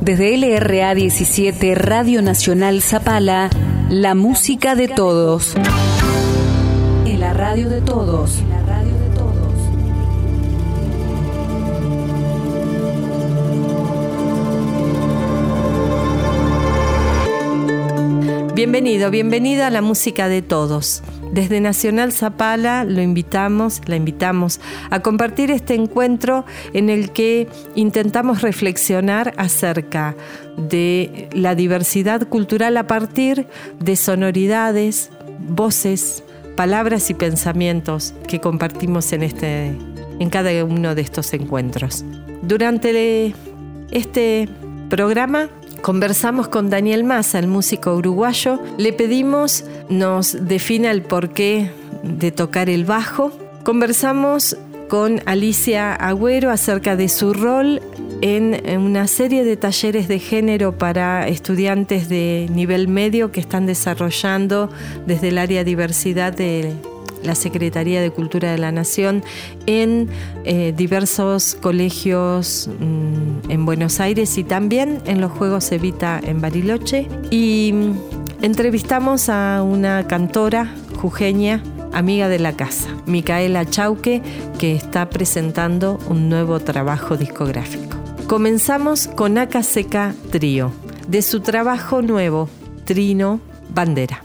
Desde LRA 17, Radio Nacional Zapala, la música de todos. En la radio de todos. Bienvenido, bienvenida a la música de todos. Desde Nacional Zapala la invitamos a compartir este encuentro en el que intentamos reflexionar acerca de la diversidad cultural a partir de sonoridades, voces, palabras y pensamientos que compartimos en cada uno de estos encuentros. Durante este programa conversamos con Daniel Massa, el músico uruguayo. Le pedimos nos defina el porqué de tocar el bajo. Conversamos con Alicia Agüero acerca de su rol en una serie de talleres de género para estudiantes de nivel medio que están desarrollando desde el área diversidad de la Secretaría de Cultura de la Nación en diversos colegios en Buenos Aires y también en los Juegos Evita en Bariloche. Y entrevistamos a una cantora jujeña, amiga de la casa, Micaela Chauque, que está presentando un nuevo trabajo discográfico. Comenzamos con Aca Seca Trío, de su trabajo nuevo, Trino Bandera.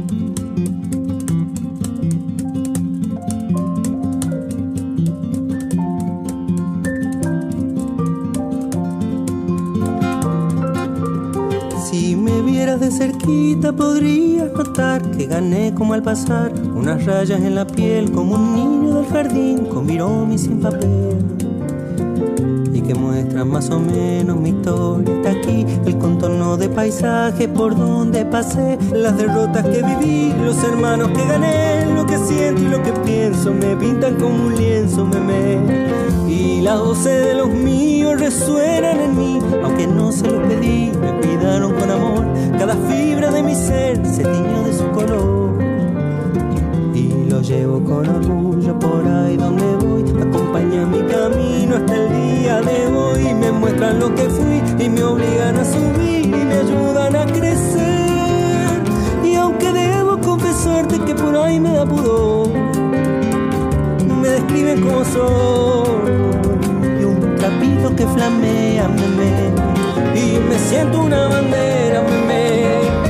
Si me vieras de cerquita podrías notar que gané como al pasar unas rayas en la piel como un niño del jardín con virome y sin papel, y que muestran más o menos mi historia hasta aquí, el contorno de paisaje por donde pasé, las derrotas que viví, los hermanos que gané, lo que siento y lo que pienso me pintan como un lienzo meme. Y las voces de los míos resuenan en mí, aunque no se los pedí, me cuidaron con amor. Cada fibra de mi ser se tiñó de su color. Y lo llevo con orgullo por ahí donde voy. Acompaña mi camino hasta el día de hoy. Me muestran lo que fui y me obligan a subir y me ayudan a crecer. Y aunque debo confesarte que por ahí me da pudor, me describen como soy, y un trapito que flamea, meme, y me siento una bandera, meme.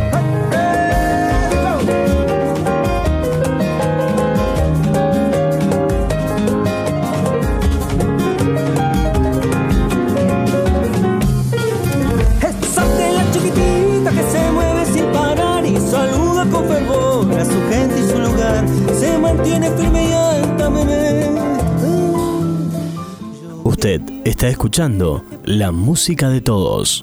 Esa tela chiquitita que se mueve sin parar y saluda con fervor a su gente y su lugar, se mantiene firme y alta, meme. Usted está escuchando la música de todos.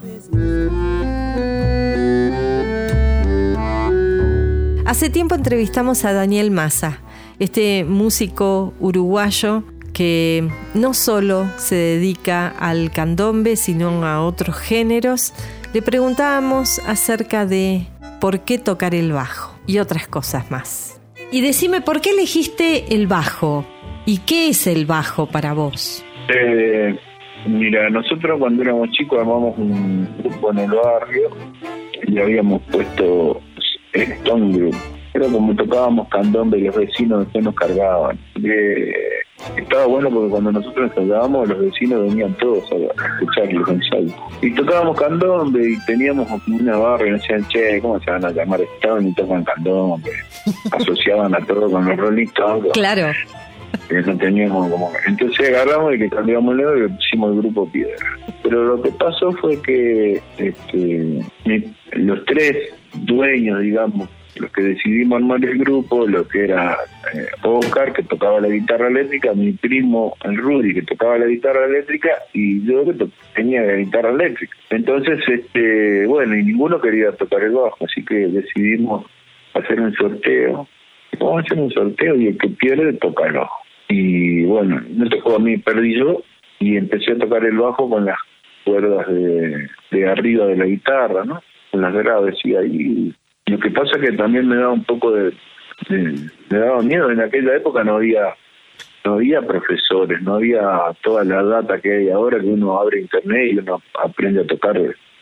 Hace tiempo entrevistamos a Daniel Massa, este músico uruguayo que no solo se dedica al candombe, sino a otros géneros. Le preguntábamos acerca de por qué tocar el bajo y otras cosas más. Y decime, ¿por qué elegiste el bajo? ¿Y qué es el bajo para vos? Mira, nosotros cuando éramos chicos armamos un grupo en el barrio y le habíamos puesto Stone Group. Pero como tocábamos candombe y los vecinos después nos cargaban. Estaba bueno porque cuando nosotros ensayábamos los vecinos venían todos a escuchar los ensayos. Y tocábamos candombe y teníamos una barra y nos decían, che, ¿cómo se van a llamar Stone y tocan candombe? Asociaban a todo con los Rolling Stones. Claro. No teníamos como... Entonces agarramos y le cambiamos el nombre y le pusimos el grupo Piedra. Pero lo que pasó fue que los tres dueños, digamos, los que decidimos armar el grupo, lo que era Oscar, que tocaba la guitarra eléctrica, mi primo, el Rudy, que tocaba la guitarra eléctrica, y yo que tenía la guitarra eléctrica. Entonces, bueno, y ninguno quería tocar el bajo, así que decidimos hacer un sorteo. Vamos a hacer un sorteo y el que pierde toca el bajo. Y bueno, me tocó a mí, perdí yo, y empecé a tocar el bajo con las cuerdas de arriba de la guitarra, ¿no? Con las graves, y ahí... Lo que pasa es que también me daba un poco me daba miedo. En aquella época no había profesores, no había toda la data que hay ahora, que uno abre internet y uno aprende a tocar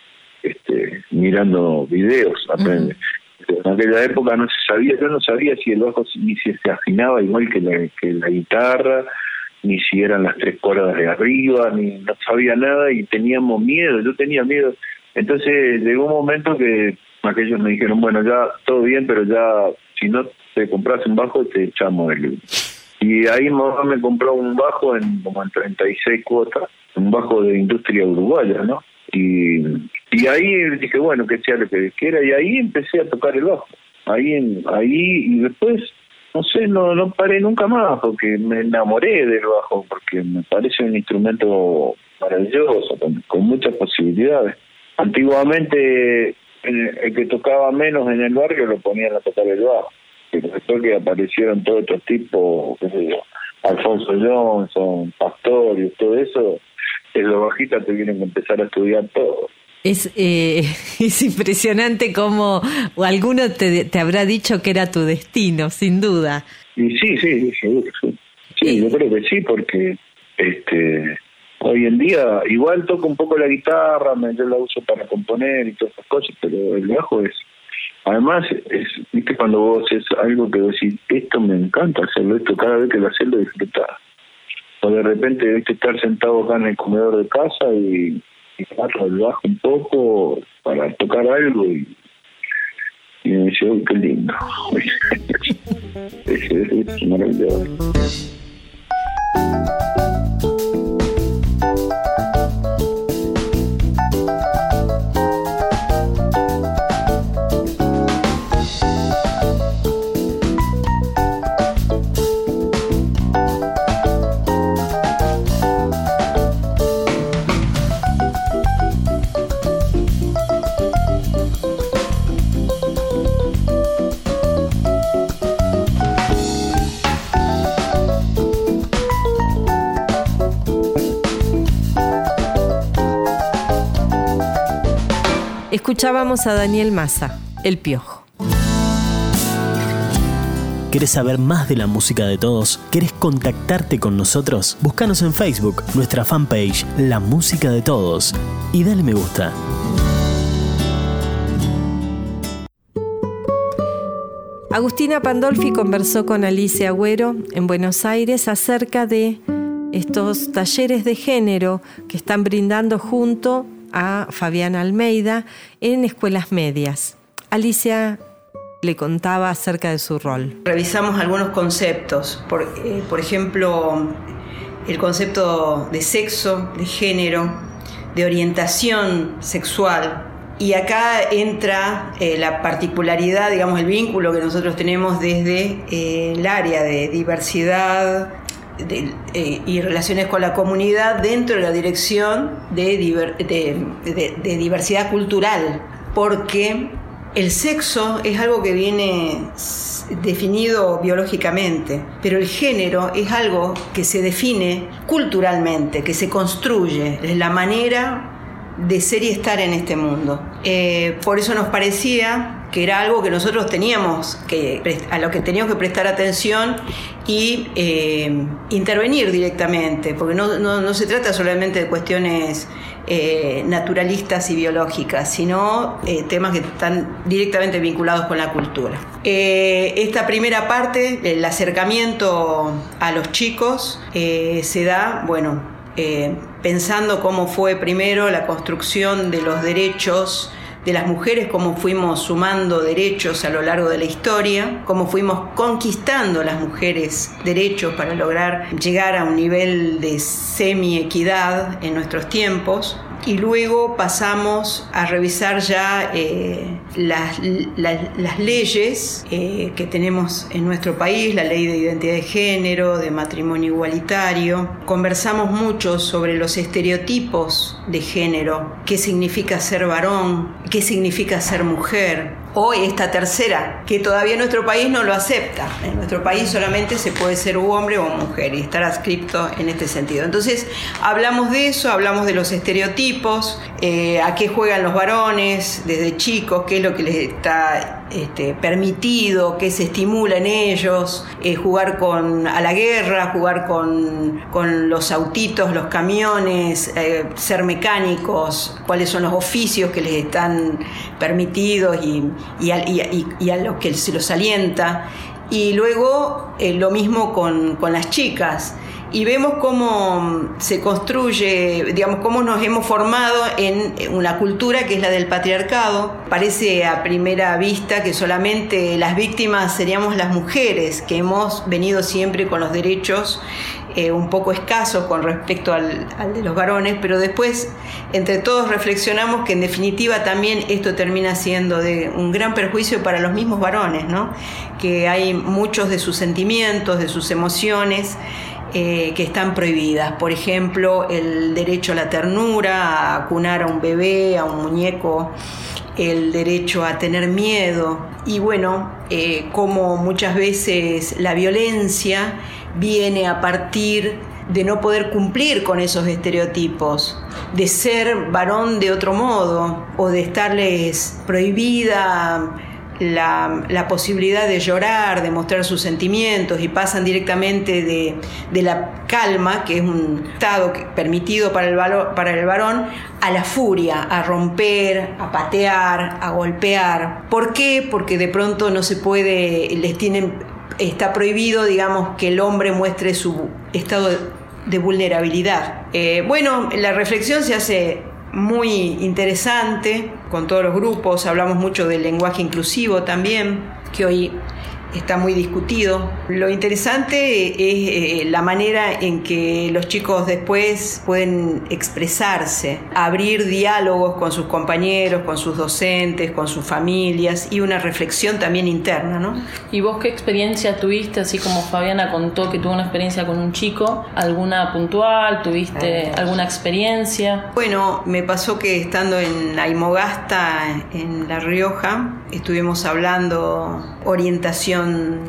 mirando videos, aprende. En aquella época no se sabía, yo no sabía si el bajo ni si se afinaba igual que la guitarra, ni si eran las 3 cuerdas de arriba, ni no sabía nada y teníamos miedo, yo tenía miedo. Entonces llegó un momento que aquellos me dijeron, bueno, ya todo bien, pero ya si no te compras un bajo te echamos del libro. Y ahí mamá me compró un bajo como en 36 cuotas, un bajo de industria uruguaya, ¿no? Y ahí dije, bueno, que sea lo que quiera, y ahí empecé a tocar el bajo. Ahí y después, no sé, no paré nunca más, porque me enamoré del bajo, porque me parece un instrumento maravilloso, con muchas posibilidades. Antiguamente, el que tocaba menos en el barrio lo ponían a tocar el bajo. Pero después que aparecieron todos estos tipos, qué sé yo, Alfonso Johnson, Pastorius, todo eso, los bajistas tuvieron que empezar a estudiar todo. Es impresionante cómo alguno te habrá dicho que era tu destino, sin duda. Y sí, seguro, sí. Sí, yo creo que sí, porque hoy en día igual toco un poco la guitarra, yo la uso para componer y todas esas cosas, pero el bajo además viste cuando vos haces algo que vos decís, esto me encanta hacerlo, esto cada vez que lo haces lo disfrutás. O de repente viste estar sentado acá en el comedor de casa y agarro el bajo un poco para tocar algo y me dice, uy, qué lindo. Es maravilloso. Escuchábamos a Daniel Massa, El Piojo. ¿Querés saber más de la música de todos? ¿Querés contactarte con nosotros? Búscanos en Facebook, nuestra fanpage, La Música de Todos, y dale me gusta. Agustina Pandolfi conversó con Alicia Agüero en Buenos Aires acerca de estos talleres de género que están brindando junto a Fabián Almeida en escuelas medias. Alicia le contaba acerca de su rol. Revisamos algunos conceptos, por ejemplo, el concepto de sexo, de género, de orientación sexual. Y acá entra la particularidad, digamos, el vínculo que nosotros tenemos desde el área de diversidad y relaciones con la comunidad dentro de la dirección de diversidad cultural, porque el sexo es algo que viene definido biológicamente, pero el género es algo que se define culturalmente, que se construye, es la manera de ser y estar en este mundo. Por eso nos parecía que era algo que nosotros a lo que teníamos que prestar atención y intervenir directamente, porque no se trata solamente de cuestiones naturalistas y biológicas, sino temas que están directamente vinculados con la cultura. Esta primera parte, el acercamiento a los chicos, se da, pensando cómo fue primero la construcción de los derechos de las mujeres, cómo fuimos sumando derechos a lo largo de la historia, cómo fuimos conquistando las mujeres derechos para lograr llegar a un nivel de semi-equidad en nuestros tiempos. Y luego pasamos a revisar ya las leyes que tenemos en nuestro país, la ley de identidad de género, de matrimonio igualitario. Conversamos mucho sobre los estereotipos de género, qué significa ser varón, qué significa ser mujer, o esta tercera, que todavía nuestro país no lo acepta. En nuestro país solamente se puede ser hombre o mujer y estar adscripto en este sentido. Entonces hablamos de eso, hablamos de los estereotipos, a qué juegan los varones desde chicos, qué es lo que les está permitido, qué se estimula en ellos, jugar a la guerra, jugar con los autitos, los camiones, ser mecánicos, cuáles son los oficios que les están permitidos y a los que se los alienta. Y luego lo mismo con las chicas. Y vemos cómo se construye, digamos, cómo nos hemos formado en una cultura que es la del patriarcado. Parece a primera vista que solamente las víctimas seríamos las mujeres, que hemos venido siempre con los derechos un poco escasos con respecto al de los varones, pero después entre todos reflexionamos que en definitiva también esto termina siendo de un gran perjuicio para los mismos varones, ¿no? Que hay muchos de sus sentimientos, de sus emociones, que están prohibidas. Por ejemplo, el derecho a la ternura, a acunar a un bebé, a un muñeco, el derecho a tener miedo. Y bueno, como muchas veces la violencia viene a partir de no poder cumplir con esos estereotipos, de ser varón de otro modo, o de estarles prohibida la posibilidad de llorar, de mostrar sus sentimientos, y pasan directamente de la calma, que es un estado permitido para el varón, a la furia, a romper, a patear, a golpear. ¿Por qué? Porque de pronto no se puede, está prohibido, digamos, que el hombre muestre su estado de vulnerabilidad. Bueno, la reflexión se hace muy interesante con todos los grupos. Hablamos mucho del lenguaje inclusivo también, que hoy está muy discutido. Lo interesante es la manera en que los chicos después pueden expresarse, abrir diálogos con sus compañeros, con sus docentes, con sus familias, y una reflexión también interna, ¿no? ¿Y vos qué experiencia tuviste? Así como Fabiana contó que tuvo una experiencia con un chico, ¿alguna puntual? ¿Tuviste alguna experiencia? Bueno, me pasó que estando en Aymogasta, en La Rioja, estuvimos hablando orientación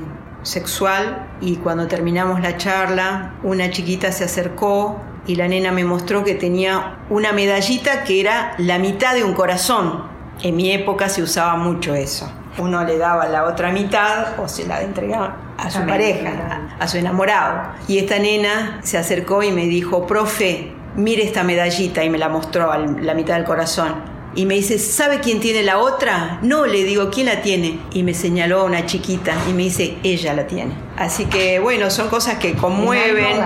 sexual, y cuando terminamos la charla, una chiquita se acercó y la nena me mostró que tenía una medallita que era la mitad de un corazón. En mi época se usaba mucho eso. Uno le daba la otra mitad o se la entregaba a su pareja, a su enamorado. Y esta nena se acercó y me dijo: profe, mire esta medallita, y me la mostró la mitad del corazón. Y me dice: ¿sabe quién tiene la otra? No, le digo, ¿quién la tiene? Y me señaló a una chiquita y me dice: ella la tiene. Así que bueno, son cosas que conmueven,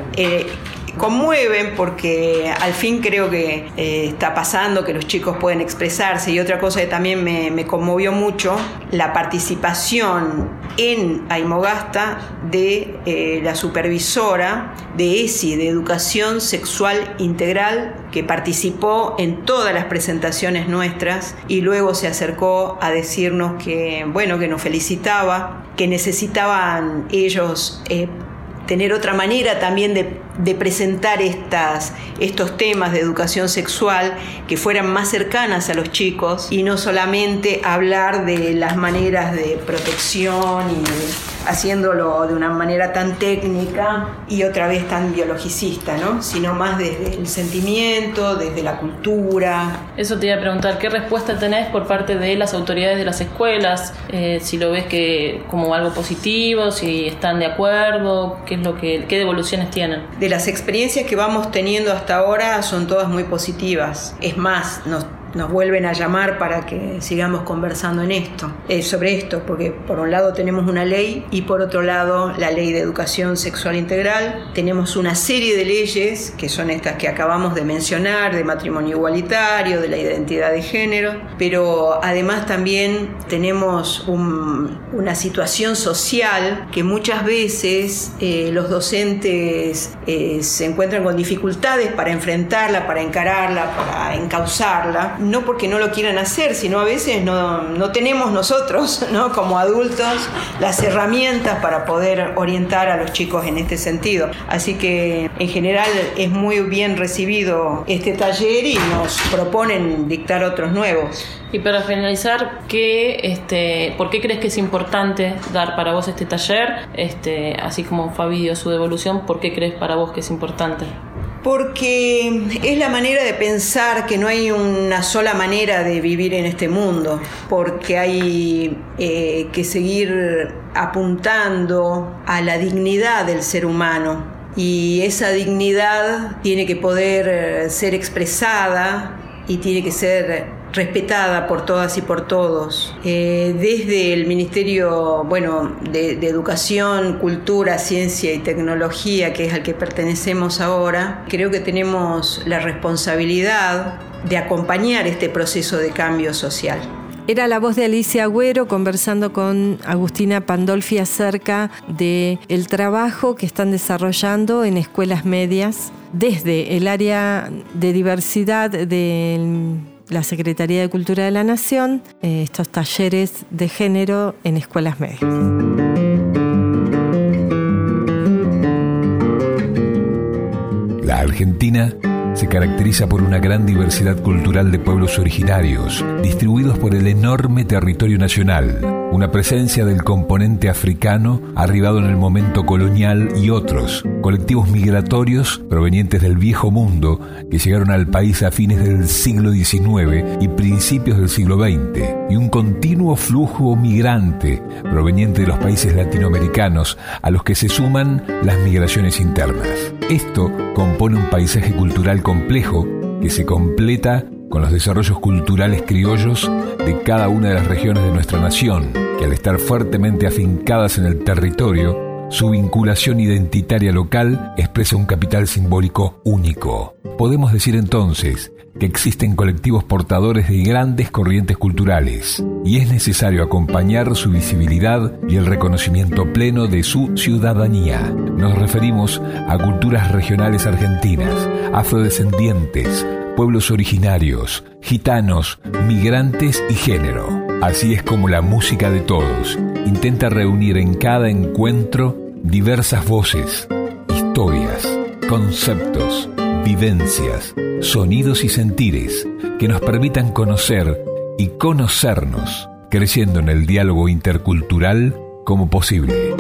conmueven, porque al fin creo que está pasando, que los chicos pueden expresarse. Y otra cosa que también me conmovió mucho, la participación en Aymogasta de la supervisora de ESI, de Educación Sexual Integral, que participó en todas las presentaciones nuestras y luego se acercó a decirnos que, bueno, que nos felicitaba, que necesitaban ellos tener otra manera también de presentar estos temas de educación sexual que fueran más cercanas a los chicos, y no solamente hablar de las maneras de protección y haciéndolo de una manera tan técnica y otra vez tan biologicista, ¿no? Sino más desde el sentimiento, desde la cultura. Eso te iba a preguntar, ¿qué respuesta tenés por parte de las autoridades de las escuelas? Si lo ves como algo positivo, si están de acuerdo, qué devoluciones tienen. De las experiencias que vamos teniendo hasta ahora son todas muy positivas. Es más, nos vuelven a llamar para que sigamos conversando sobre esto, porque por un lado tenemos una ley y por otro lado la ley de educación sexual integral. Tenemos una serie de leyes que son estas que acabamos de mencionar, de matrimonio igualitario, de la identidad de género, pero además también tenemos una situación social que muchas veces los docentes se encuentran con dificultades para enfrentarla, para encararla, para encauzarla. no porque no lo quieran hacer, sino a veces no tenemos nosotros, ¿no?, como adultos, las herramientas para poder orientar a los chicos en este sentido. Así que en general es muy bien recibido este taller y nos proponen dictar otros nuevos. Y para finalizar, ¿por qué crees que es importante dar para vos este taller? Así como Fabi dio su devolución, ¿por qué crees para vos que es importante? Porque es la manera de pensar que no hay una sola manera de vivir en este mundo, porque hay que seguir apuntando a la dignidad del ser humano, y esa dignidad tiene que poder ser expresada y tiene que ser respetada por todas y por todos. Desde el Ministerio de Educación, Cultura, Ciencia y Tecnología, que es al que pertenecemos ahora, creo que tenemos la responsabilidad de acompañar este proceso de cambio social. Era la voz de Alicia Agüero conversando con Agustina Pandolfi acerca del trabajo que están desarrollando en escuelas medias desde el área de diversidad de la Secretaría de Cultura de la Nación, estos talleres de género en escuelas medias. La Argentina se caracteriza por una gran diversidad cultural de pueblos originarios, distribuidos por el enorme territorio nacional, una presencia del componente africano arribado en el momento colonial y otros, colectivos migratorios provenientes del viejo mundo que llegaron al país a fines del siglo XIX y principios del siglo XX, y un continuo flujo migrante proveniente de los países latinoamericanos a los que se suman las migraciones internas. Esto compone un paisaje cultural complejo que se completa con los desarrollos culturales criollos de cada una de las regiones de nuestra nación, que al estar fuertemente afincadas en el territorio, su vinculación identitaria local expresa un capital simbólico único. Podemos decir entonces que existen colectivos portadores de grandes corrientes culturales, y es necesario acompañar su visibilidad y el reconocimiento pleno de su ciudadanía. Nos referimos a culturas regionales argentinas, afrodescendientes, pueblos originarios, gitanos, migrantes y género. Así es como la música de todos intenta reunir en cada encuentro diversas voces, historias, conceptos, vivencias, sonidos y sentires que nos permitan conocer y conocernos, creciendo en el diálogo intercultural como posible.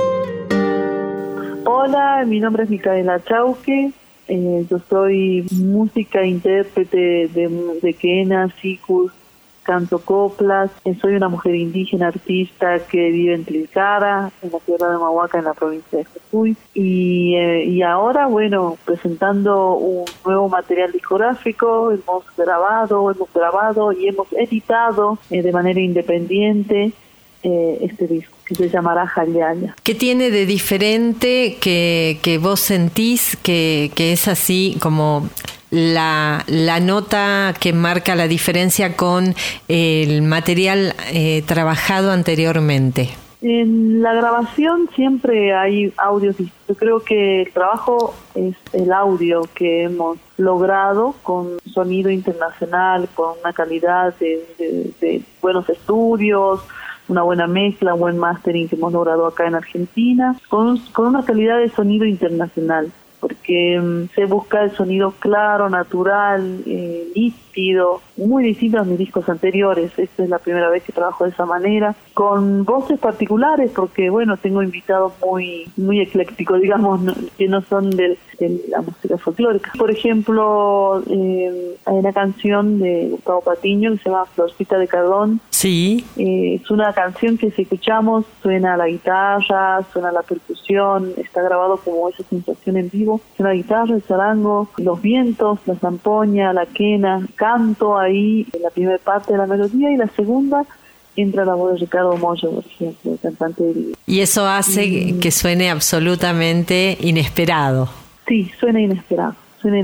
Hola, mi nombre es Micaela Chauque. Yo soy música, intérprete de quena, sikus, canto coplas. Soy una mujer indígena artista que vive en Tilcara, en la tierra de Mahuaca, en la provincia de Jujuy. Y ahora, presentando un nuevo material discográfico. Hemos grabado y hemos editado de manera independiente este disco, que se llamará Jaliaya. ¿Qué tiene de diferente que vos sentís que es así como la nota que marca la diferencia con el material trabajado anteriormente? En la grabación siempre hay audios. Yo creo que el trabajo es el audio que hemos logrado con sonido internacional, con una calidad de buenos estudios, una buena mezcla, un buen mastering que hemos logrado acá en Argentina, con una calidad de sonido internacional, porque se busca el sonido claro, natural, nítido, muy distinto a mis discos anteriores. Esta es la primera vez que trabajo de esa manera, con voces particulares, porque tengo invitados muy eclécticos, digamos, que no son de la música folclórica. Por ejemplo, hay una canción de Gustavo Patiño que se llama Florcita de Cardón. Sí. Es una canción que si escuchamos suena la guitarra, suena la percusión, está grabado como esa sensación en vivo. La guitarra, el charango, los vientos, la zampoña, la quena, canto ahí en la primera parte de la melodía, y la segunda entra la voz de Ricardo Mollo, por ejemplo, el cantante de... Y eso hace que suene absolutamente inesperado. Sí, suena inesperado,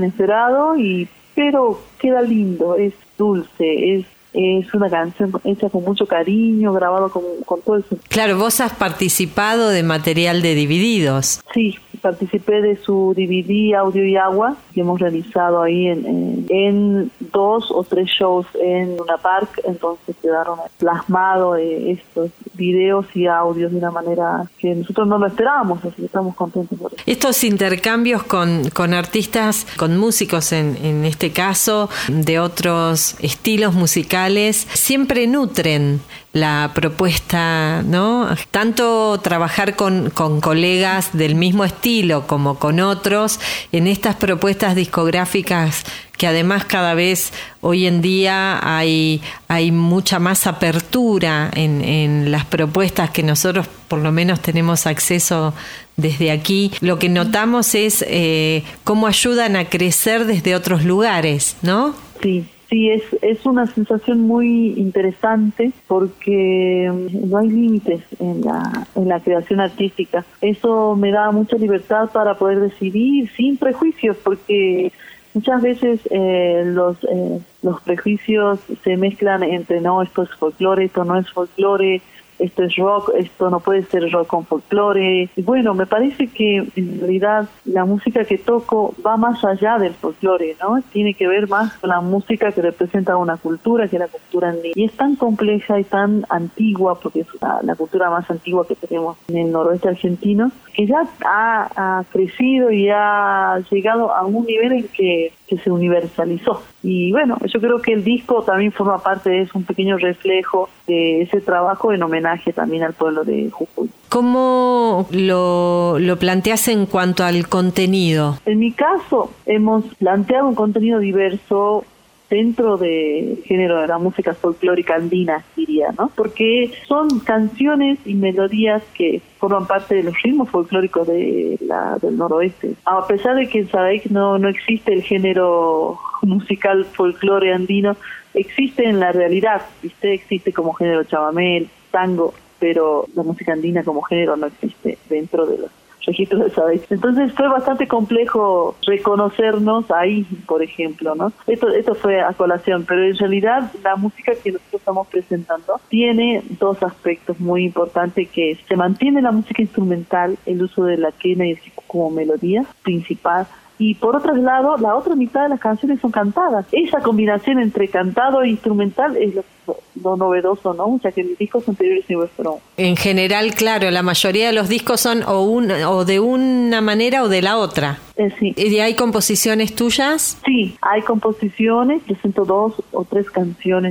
pero queda lindo, es dulce, es una canción hecha con mucho cariño, grabado con todo eso. Claro, vos has participado de material de Divididos. Sí, participé de su DVD Audio y Agua, que hemos realizado ahí en 2 o 3 shows en Luna Park, entonces quedaron plasmados estos videos y audios de una manera que nosotros no lo esperábamos, así que estamos contentos por eso. Estos intercambios con artistas, con músicos en este caso, de otros estilos musicales, siempre nutren la propuesta, ¿no? Tanto trabajar con colegas del mismo estilo como con otros en estas propuestas discográficas que además cada vez hoy en día hay mucha más apertura en las propuestas que nosotros por lo menos tenemos acceso desde aquí. Lo que notamos es cómo ayudan a crecer desde otros lugares, ¿no? Sí, es una sensación muy interesante porque no hay límites en la creación artística. Eso me da mucha libertad para poder decidir sin prejuicios, porque muchas veces los prejuicios se mezclan entre no, esto es folclore, esto no es folclore, esto es rock, esto no puede ser rock con folclore. Y bueno, me parece que en realidad la música que toco va más allá del folclore, ¿no? Tiene que ver más con la música que representa una cultura, que es la cultura andina. Y es tan compleja y tan antigua, porque es la cultura más antigua que tenemos en el noroeste argentino, que ya ha crecido y ha llegado a un nivel en que se universalizó. Y bueno, yo creo que el disco también forma parte de eso, un pequeño reflejo de ese trabajo en homenaje también al pueblo de Jujuy. ¿Cómo lo planteas en cuanto al contenido? En mi caso, hemos planteado un contenido diverso dentro del género de la música folclórica andina, diría, ¿no? Porque son canciones y melodías que forman parte de los ritmos folclóricos del noroeste. A pesar de que en Sadaic no existe el género musical folclore andino, existe en la realidad, ¿viste? Existe como género chamamé, tango, pero la música andina como género no existe dentro de los registros de Sadaic. Entonces fue bastante complejo reconocernos ahí, por ejemplo, ¿no? Esto fue a colación, pero en realidad la música que nosotros estamos presentando tiene dos aspectos muy importantes, que se mantiene la música instrumental, el uso de la quena y el siku como melodía principal, y por otro lado, la otra mitad de las canciones son cantadas. Esa combinación entre cantado e instrumental es lo novedoso, ¿no? O sea, que mis discos anteriores siempre fueron. En general, claro, la mayoría de los discos son o de una manera o de la otra. Sí. ¿Y hay composiciones tuyas? Sí, hay composiciones. Presento 2 o 3 canciones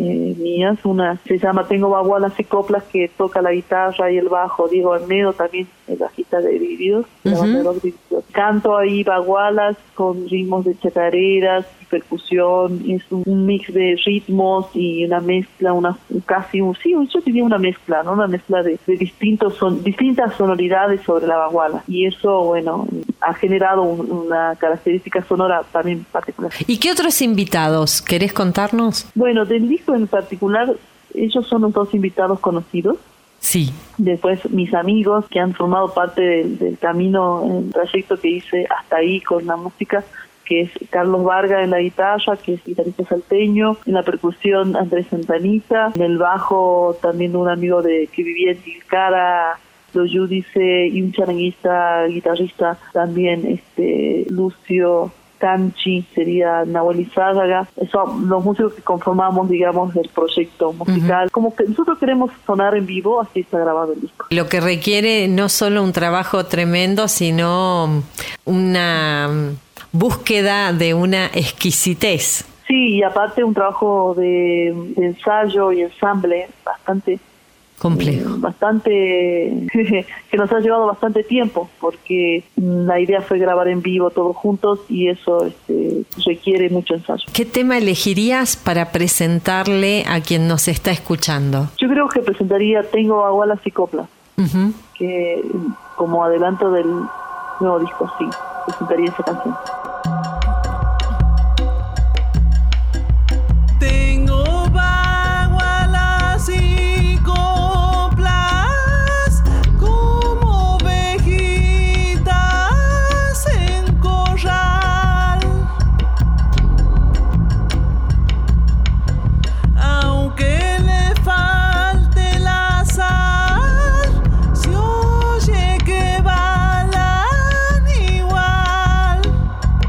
mías. Una se llama Tengo bagualas y coplas, que toca la guitarra y el bajo Diego Arnedo, también el bajista de Divididos, la banda de rock Divididos. Canto ahí bagualas con ritmos de chacareras, percusión, es un mix de ritmos y una mezcla, yo diría una mezcla, ¿no? Una mezcla de distintas sonoridades sobre la baguala, y eso, bueno, ha generado una característica sonora también particular. ¿Y qué otros invitados querés contarnos? Bueno, del disco en particular, ellos son los 2 invitados conocidos. Sí. Después mis amigos que han formado parte del camino, el trayecto que hice hasta ahí con la música, que es Carlos Vargas en la guitarra, que es guitarrista salteño, en la percusión Andrés Santanita, en el bajo también un amigo que vivía en Tilcara, Loyudice, y un charanguista, guitarrista también, Lucio Canchi, sería Nahuel Izárraga. Son los músicos que conformamos, digamos, el proyecto musical. Como que nosotros queremos sonar en vivo, así está grabado el disco. Lo que requiere no solo un trabajo tremendo, sino una búsqueda de una exquisitez. Sí, y aparte un trabajo de ensayo y ensamble bastante complejo, que nos ha llevado bastante tiempo, porque la idea fue grabar en vivo todos juntos, y eso requiere mucho ensayo. ¿Qué tema elegirías para presentarle a quien nos está escuchando? Yo creo que presentaría Tengo bagualas y coplas, que como adelanto del nuevo disco, sí, presentaría esa canción. Tengo bagualas y coplas como ovejitas en corral, aunque le falte la sal, se oye que balan igual.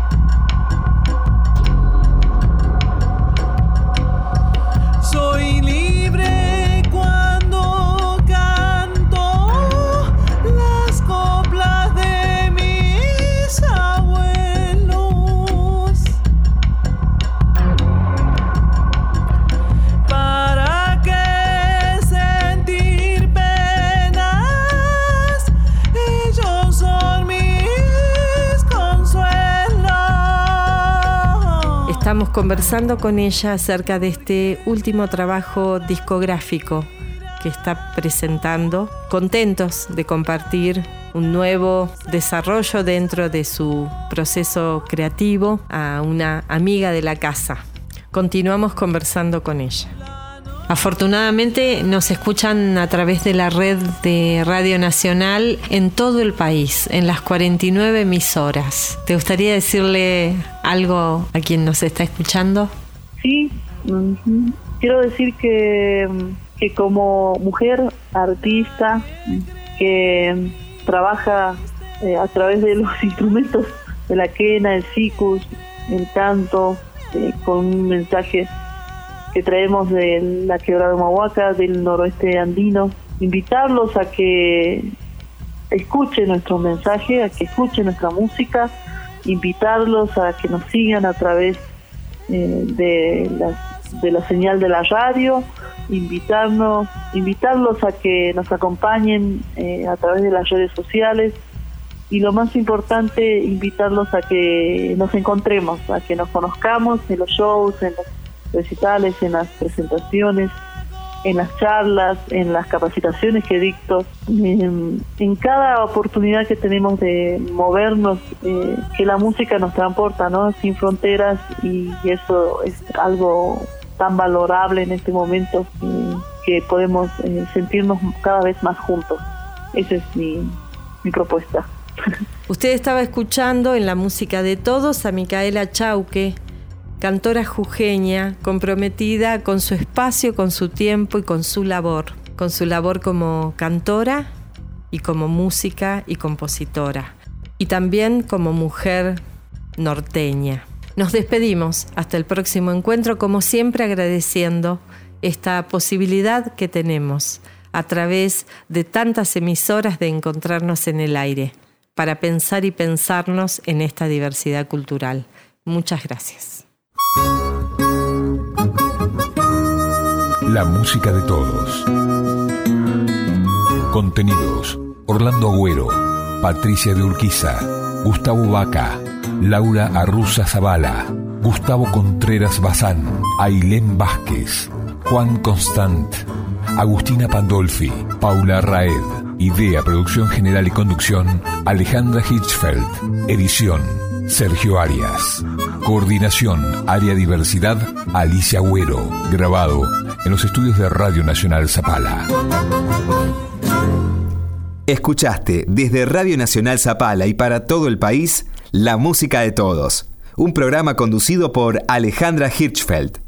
Estamos conversando con ella acerca de este último trabajo discográfico que está presentando, contentos de compartir un nuevo desarrollo dentro de su proceso creativo a una amiga de la casa. Continuamos conversando con ella. Afortunadamente nos escuchan a través de la red de Radio Nacional en todo el país, en las 49 emisoras. ¿Te gustaría decirle algo a quien nos está escuchando? Sí, quiero decir que como mujer artista que trabaja a través de los instrumentos de la quena, el sikus, el canto, con un mensaje que traemos de la Quebrada de Humahuaca, del noroeste andino, invitarlos a que escuchen nuestro mensaje, a que escuchen nuestra música, invitarlos a que nos sigan a través de la señal de la radio, invitarlos a que nos acompañen a través de las redes sociales y lo más importante, invitarlos a que nos encontremos, a que nos conozcamos en los shows, en los recitales, en las presentaciones, en las charlas, en las capacitaciones que dicto, en cada oportunidad que tenemos de movernos, que la música nos transporta, ¿no? Sin fronteras, y eso es algo tan valorable en este momento que podemos sentirnos cada vez más juntos. Esa es mi propuesta. Usted estaba escuchando en La Música de Todos a Micaela Chauque, cantora jujeña, comprometida con su espacio, con su tiempo y con su labor como cantora y como música y compositora, y también como mujer norteña. Nos despedimos hasta el próximo encuentro, como siempre agradeciendo esta posibilidad que tenemos a través de tantas emisoras de encontrarnos en el aire para pensar y pensarnos en esta diversidad cultural. Muchas gracias. La música de todos. Contenidos: Orlando Agüero, Patricia de Urquiza, Gustavo Vaca, Laura Arruza Zavala, Gustavo Contreras Bazán, Ailén Vázquez, Juan Constant, Agustina Pandolfi, Paula Raed. Idea, producción general y conducción: Alejandra Hirschfeld. Edición: Sergio Arias. Coordinación Área Diversidad: Alicia Agüero. Grabado en los estudios de Radio Nacional Zapala. Escuchaste desde Radio Nacional Zapala y para todo el país La Música de Todos, un programa conducido por Alejandra Hirschfeld.